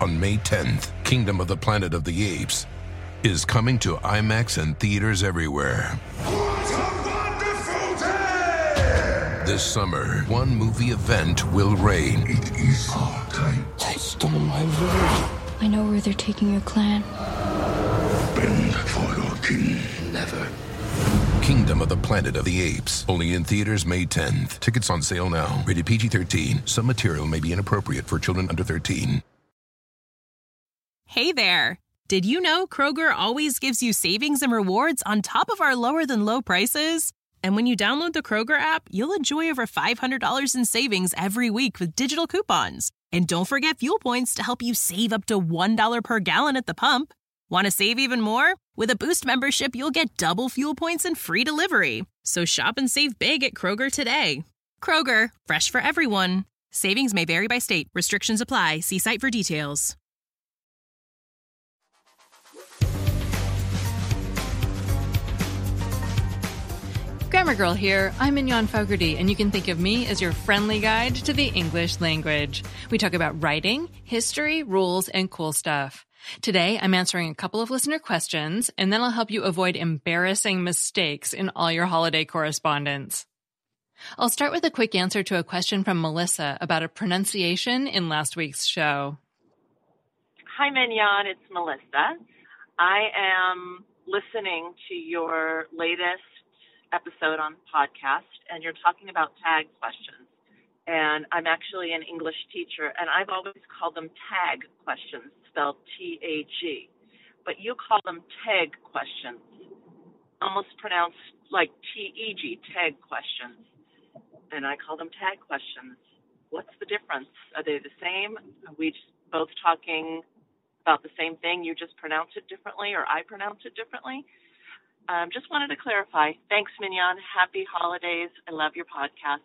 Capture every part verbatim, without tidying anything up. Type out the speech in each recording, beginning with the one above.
On May tenth, Kingdom of the Planet of the Apes is coming to IMAX and theaters everywhere. What a wonderful day! This summer, one movie event will reign. It is our time. They stole my village. I know where they're taking your clan. Bend for your king. Never. Kingdom of the Planet of the Apes. Only in theaters May tenth. Tickets on sale now. Rated P G thirteen. Some material may be inappropriate for children under thirteen. Hey there. Did you know Kroger always gives you savings and rewards on top of our lower than low prices? And when you download the Kroger app, you'll enjoy over five hundred dollars in savings every week with digital coupons. And don't forget fuel points to help you save up to one dollar per gallon at the pump. Want to save even more? With a Boost membership, you'll get double fuel points and free delivery. So shop and save big at Kroger today. Kroger, fresh for everyone. Savings may vary by state. Restrictions apply. See site for details. Grammar Girl here. I'm Mignon Fogarty, and you can think of me as your friendly guide to the English language. We talk about writing, history, rules, and cool stuff. Today, I'm answering a couple of listener questions, and then I'll help you avoid embarrassing mistakes in all your holiday correspondence. I'll start with a quick answer to a question from Melissa about a pronunciation in last week's show. Hi, Mignon. It's Melissa. I am listening to your latest episode on podcast, and you're talking about tag questions. And I'm actually an English teacher, and I've always called them tag questions, spelled T A G. But you call them tag questions, almost pronounced like T E G, tag questions. And I call them tag questions. What's the difference? Are they the same? Are we just both talking about the same thing? You just pronounce it differently, or I pronounce it differently? Um, just wanted to clarify. Thanks, Mignon. Happy holidays. I love your podcast.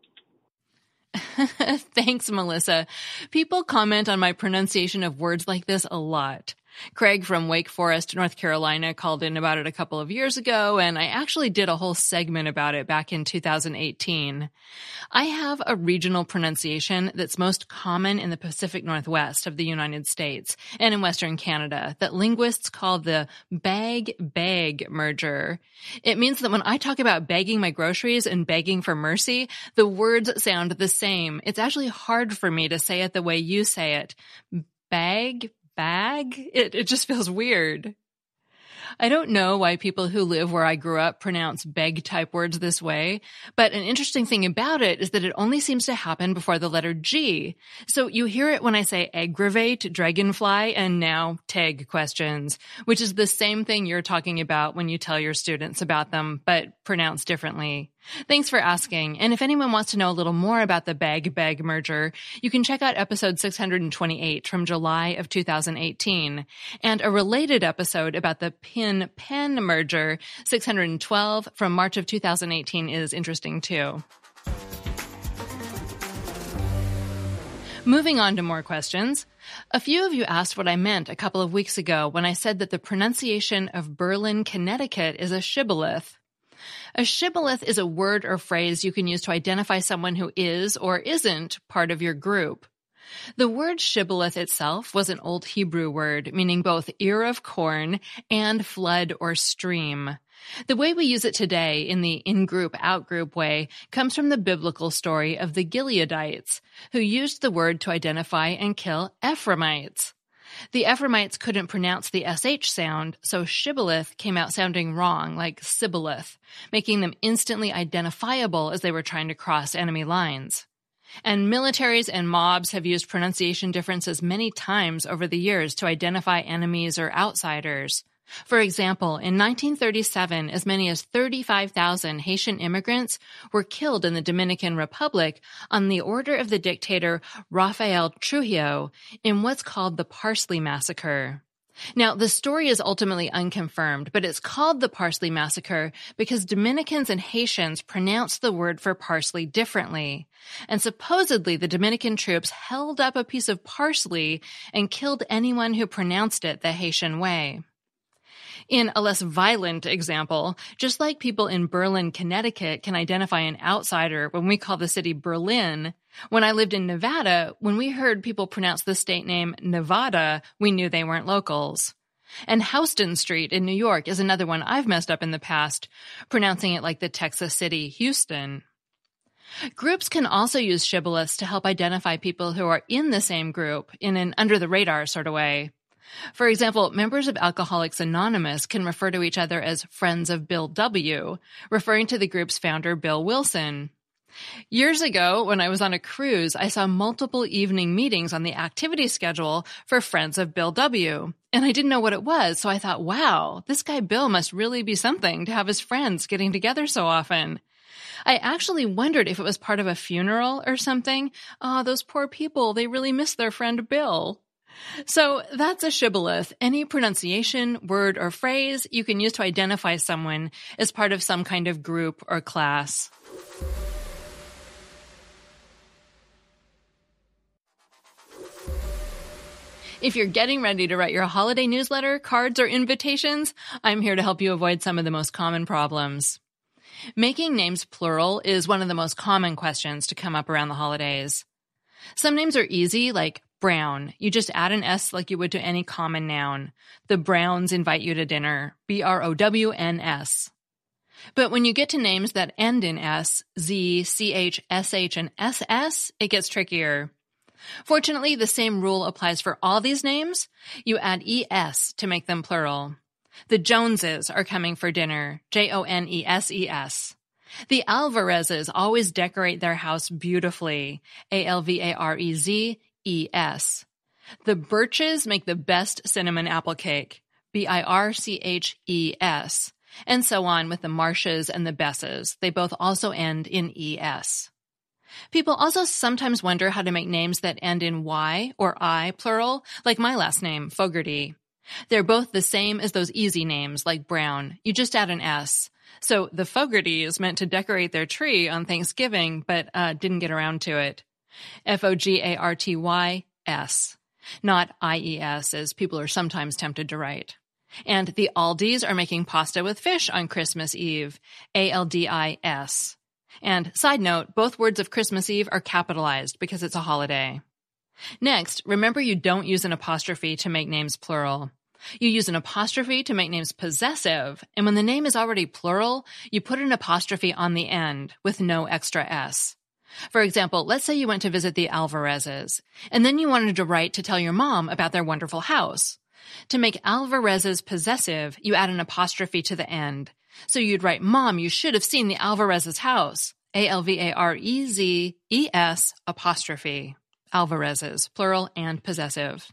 Thanks, Melissa. People comment on my pronunciation of words like this a lot. Craig from Wake Forest, North Carolina, called in about it a couple of years ago, and I actually did a whole segment about it back in two thousand eighteen. I have a regional pronunciation that's most common in the Pacific Northwest of the United States and in Western Canada that linguists call the bag-bag merger. It means that when I talk about bagging my groceries and begging for mercy, the words sound the same. It's actually hard for me to say it the way you say it. Bag, bag? It, it just feels weird. I don't know why people who live where I grew up pronounce beg-type words this way, but an interesting thing about it is that it only seems to happen before the letter G. So you hear it when I say aggravate, dragonfly, and now tag questions, which is the same thing you're talking about when you tell your students about them, but pronounced differently. Thanks for asking. And if anyone wants to know a little more about the bag-bag merger, you can check out episode six hundred twenty-eight from July of two thousand eighteen, and a related episode about the pin-pen merger, six hundred twelve from March of two thousand eighteen, is interesting too. Moving on to more questions. A few of you asked what I meant a couple of weeks ago when I said that the pronunciation of Berlin, Connecticut is a shibboleth. A shibboleth is a word or phrase you can use to identify someone who is or isn't part of your group. The word shibboleth itself was an old Hebrew word meaning both ear of corn and flood or stream. The way we use it today in the in-group, out-group way comes from the biblical story of the Gileadites, who used the word to identify and kill Ephraimites. The Ephraimites couldn't pronounce the S H sound, so shibboleth came out sounding wrong, like sibboleth, making them instantly identifiable as they were trying to cross enemy lines. And militaries and mobs have used pronunciation differences many times over the years to identify enemies or outsiders. For example, in nineteen thirty-seven, as many as thirty-five thousand Haitian immigrants were killed in the Dominican Republic on the order of the dictator Rafael Trujillo in what's called the Parsley Massacre. Now, the story is ultimately unconfirmed, but it's called the Parsley Massacre because Dominicans and Haitians pronounced the word for parsley differently. And supposedly, the Dominican troops held up a piece of parsley and killed anyone who pronounced it the Haitian way. In a less violent example, just like people in Berlin, Connecticut can identify an outsider when we call the city Berlin, when I lived in Nevada, when we heard people pronounce the state name Nevada, we knew they weren't locals. And Houston Street in New York is another one I've messed up in the past, pronouncing it like the Texas city Houston. Groups can also use shibboleths to help identify people who are in the same group in an under-the-radar sort of way. For example, members of Alcoholics Anonymous can refer to each other as Friends of Bill W., referring to the group's founder, Bill Wilson. Years ago, when I was on a cruise, I saw multiple evening meetings on the activity schedule for Friends of Bill W., and I didn't know what it was, so I thought, wow, this guy Bill must really be something to have his friends getting together so often. I actually wondered if it was part of a funeral or something. Oh, those poor people, they really miss their friend Bill. So that's a shibboleth, any pronunciation, word, or phrase you can use to identify someone as part of some kind of group or class. If you're getting ready to write your holiday newsletter, cards, or invitations, I'm here to help you avoid some of the most common problems. Making names plural is one of the most common questions to come up around the holidays. Some names are easy, like Brown. You just add an S like you would to any common noun. The Browns invite you to dinner. B R O W N S. But when you get to names that end in S, Z, C H, S H, and S S, it gets trickier. Fortunately, the same rule applies for all these names. You add E S to make them plural. The Joneses are coming for dinner. J O N E S E S. The Alvarezes always decorate their house beautifully. A L V A R E Z E S. The Birches make the best cinnamon apple cake. B I R C H E S. And so on with the Marshes and the Besses. They both also end in E S. People also sometimes wonder how to make names that end in Y or I, plural, like my last name, Fogarty. They're both the same as those easy names, like Brown. You just add an S. So the Fogartys meant to decorate their tree on Thanksgiving, but uh, didn't get around to it. F O G A R T Y S. Not I E S, as people are sometimes tempted to write. And the Aldis are making pasta with fish on Christmas Eve. A L D I S. And side note, both words of Christmas Eve are capitalized because it's a holiday. Next, remember you don't use an apostrophe to make names plural. You use an apostrophe to make names possessive, and when the name is already plural, you put an apostrophe on the end with no extra S. For example, let's say you went to visit the Alvarezes, and then you wanted to write to tell your mom about their wonderful house. To make Alvarezes possessive, you add an apostrophe to the end. So you'd write, Mom, you should have seen the Alvarezes' house. A L V A R E Z E S apostrophe. Alvarezes, plural and possessive.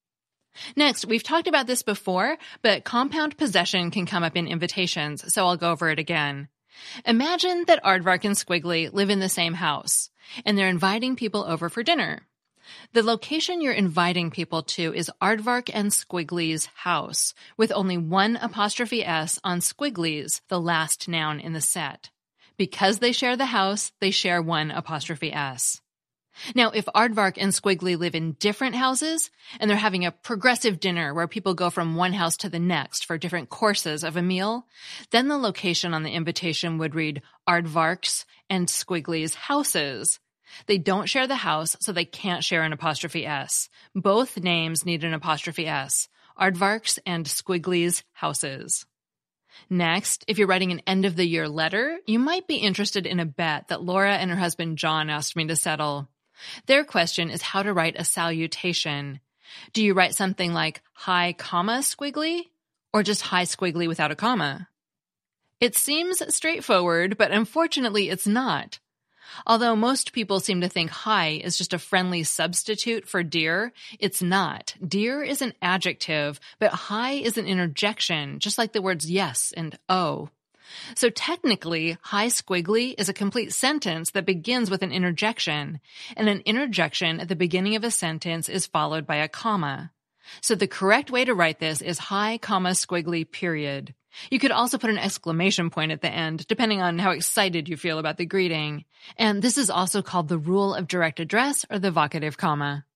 Next, we've talked about this before, but compound possession can come up in invitations, so I'll go over it again. Imagine that Aardvark and Squiggly live in the same house, and they're inviting people over for dinner. The location you're inviting people to is Aardvark and Squiggly's house, with only one apostrophe S on Squiggly's, the last noun in the set. Because they share the house, they share one apostrophe S. Now, if Aardvark and Squiggly live in different houses, and they're having a progressive dinner where people go from one house to the next for different courses of a meal, then the location on the invitation would read Aardvark's and Squiggly's houses. They don't share the house, so they can't share an apostrophe S. Both names need an apostrophe S. Aardvark's and Squiggly's houses. Next, if you're writing an end-of-the-year letter, you might be interested in a bet that Laura and her husband John asked me to settle. Their question is how to write a salutation. Do you write something like, hi, comma, Squiggly? Or just hi, Squiggly without a comma? It seems straightforward, but unfortunately it's not. Although most people seem to think hi is just a friendly substitute for dear, it's not. Dear is an adjective, but hi is an interjection, just like the words yes and oh. So technically, hi Squiggly is a complete sentence that begins with an interjection, and an interjection at the beginning of a sentence is followed by a comma. So the correct way to write this is hi, comma, Squiggly, period. You could also put an exclamation point at the end, depending on how excited you feel about the greeting. And this is also called the rule of direct address or the vocative comma.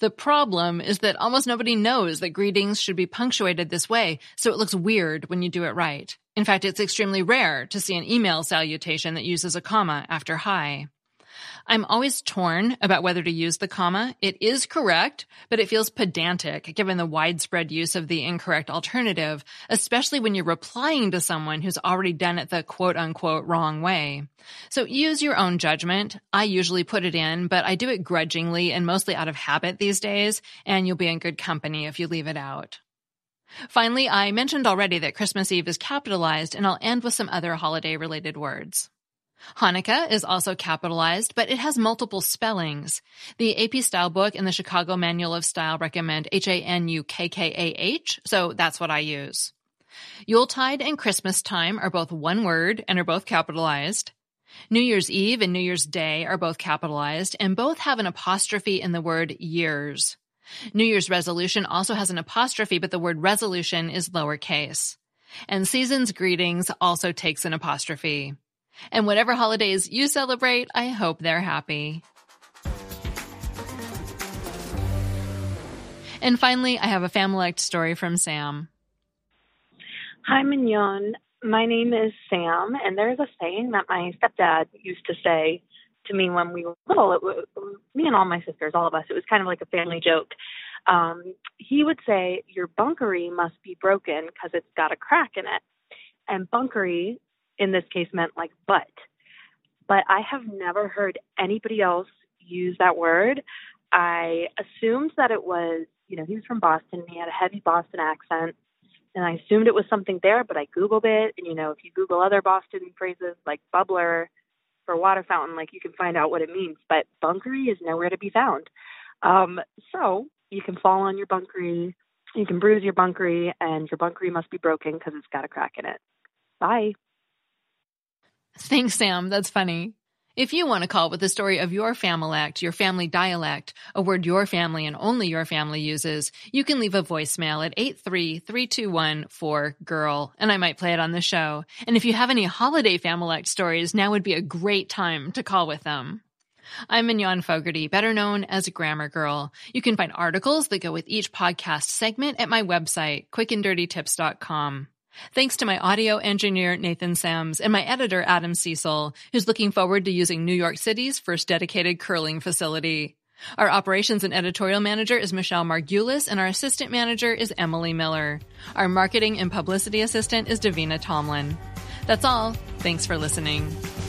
The problem is that almost nobody knows that greetings should be punctuated this way, so it looks weird when you do it right. In fact, it's extremely rare to see an email salutation that uses a comma after hi. I'm always torn about whether to use the comma. It is correct, but it feels pedantic given the widespread use of the incorrect alternative, especially when you're replying to someone who's already done it the quote-unquote wrong way. So use your own judgment. I usually put it in, but I do it grudgingly and mostly out of habit these days, and you'll be in good company if you leave it out. Finally, I mentioned already that Christmas Eve is capitalized, and I'll end with some other holiday-related words. Hanukkah is also capitalized, but it has multiple spellings. The A P Style book and the Chicago Manual of Style recommend H A N U K K A H, so that's what I use. Yuletide and Christmas time are both one word and are both capitalized. New Year's Eve and New Year's Day are both capitalized, and both have an apostrophe in the word years. New Year's resolution also has an apostrophe, but the word resolution is lowercase. And season's greetings also takes an apostrophe. And whatever holidays you celebrate, I hope they're happy. And finally, I have a Familect story from Sam. Hi, Mignon. My name is Sam, and there's a saying that my stepdad used to say to me when we were little. It was, me and all my sisters, all of us, it was kind of like a family joke. Um, he would say, your bunkery must be broken because it's got a crack in it. And bunkery, in this case, meant like butt. But I have never heard anybody else use that word. I assumed that it was, you know, he was from Boston. He had a heavy Boston accent. And I assumed it was something there, but I Googled it. And, you know, if you Google other Boston phrases like bubbler for water fountain, like you can find out what it means. But bunkery is nowhere to be found. Um, so you can fall on your bunkery, you can bruise your bunkery, and your bunkery must be broken because it's got a crack in it. Bye. Thanks, Sam. That's funny. If you want to call with the story of your Familect, your family dialect, a word your family and only your family uses, you can leave a voicemail at eight three three two one four G I R L, and I might play it on the show. And if you have any holiday Familect stories, now would be a great time to call with them. I'm Mignon Fogarty, better known as Grammar Girl. You can find articles that go with each podcast segment at my website, quick and dirty tips dot com. Thanks to my audio engineer, Nathan Sams, and my editor, Adam Cecil, who's looking forward to using New York City's first dedicated curling facility. Our operations and editorial manager is Michelle Margulis, and our assistant manager is Emily Miller. Our marketing and publicity assistant is Davina Tomlin. That's all. Thanks for listening.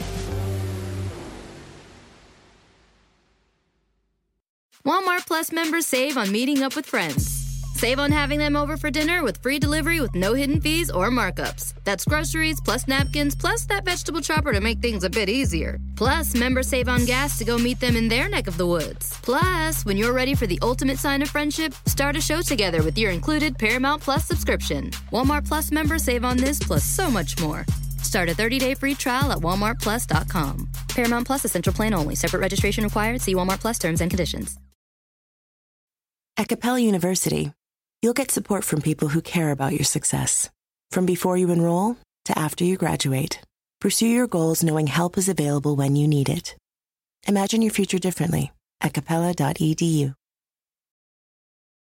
Walmart Plus members save on meeting up with friends. Save on having them over for dinner with free delivery with no hidden fees or markups. That's groceries, plus napkins, plus that vegetable chopper to make things a bit easier. Plus, members save on gas to go meet them in their neck of the woods. Plus, when you're ready for the ultimate sign of friendship, start a show together with your included Paramount Plus subscription. Walmart Plus members save on this plus so much more. Start a thirty-day free trial at walmart plus dot com. Paramount Plus Essential Plan only. Separate registration required. See Walmart Plus terms and conditions. At Capella University, you'll get support from people who care about your success. From before you enroll to after you graduate, pursue your goals knowing help is available when you need it. Imagine your future differently at capella dot e d u.